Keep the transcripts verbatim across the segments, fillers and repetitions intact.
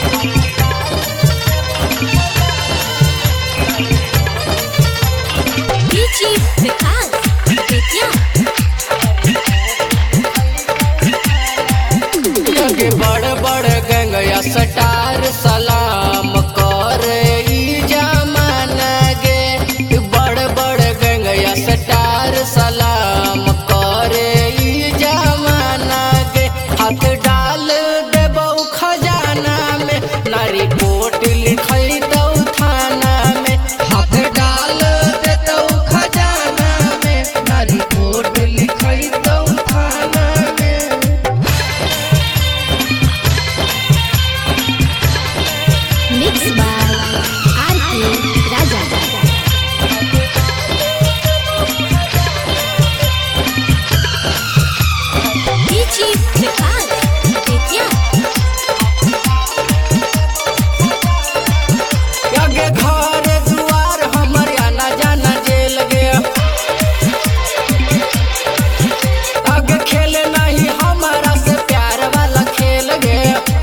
बड़ बड़ गंगया स्टार सलाम करे ई जमाना गे। बड़ बड़ गंगया स्टार सलाम करे ई जमाना गे। हाथ डाल देबौ खजाना में ना रिपोर्ट लिखई दौ थाना में। हाथ डाल देतौ खजाना में ना रिपोर्ट लिखई दौ थाना में। Mixed by R K Raja. D J Vikas, Vidya. आगे घर दुआर हमर आना जाना जेल गे। आगे खेले नहीं हमारा से प्यार वाला खेल गे।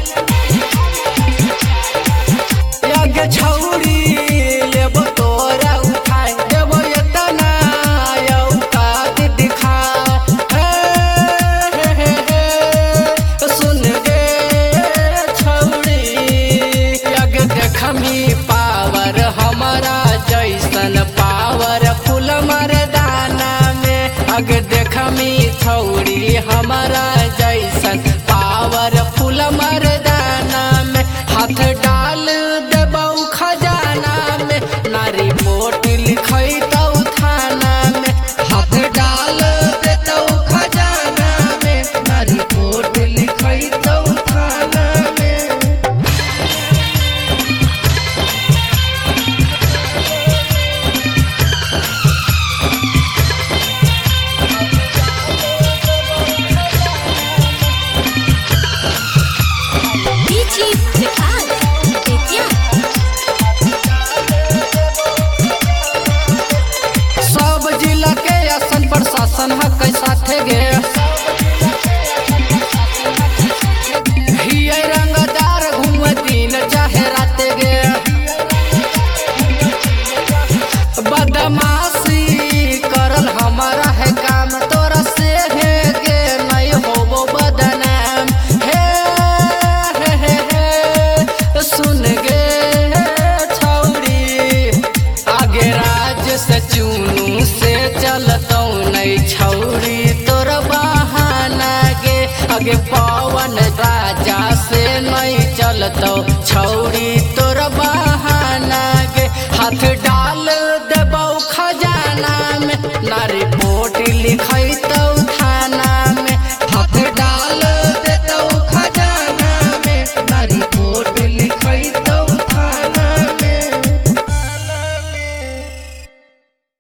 आगे छौरी लेबो तोरा उठाए देबो एतना औकात दिखा। हे हे हे हे सुन गे छौरी आगे देखमी पावर हमारा जैसन पावर फुल मर्दाना में। आगे देखमी छौरी हमारा जैसन पावर फुल मर्दाना में। हाथ डाल देबौ खजाना में ना रिपोर्ट लिखई दौ थाना में। हाथ डाल देतौ खजाना में ना रिपोर्ट लिखई दौ थाना में। D J Vikas, Vidya. सब जिला के असन प्रशासन हक साथे गे। हिये रंगदार घूम दिन चाहे रात गे। बदमाशी करल हमारा है काम तोरा से है गे नहीं होबो बदनाम। हे हे हे हे सुन गे छौरी आगे राज से चुनू से चलतौ नहीं छौरी तोर बहाना गे। आगे पवन राजा से नहीं चलतौ छौरी तोर बहाना गे। हाथ डाल देबौ खजाना में ना रिपोर्ट लिखा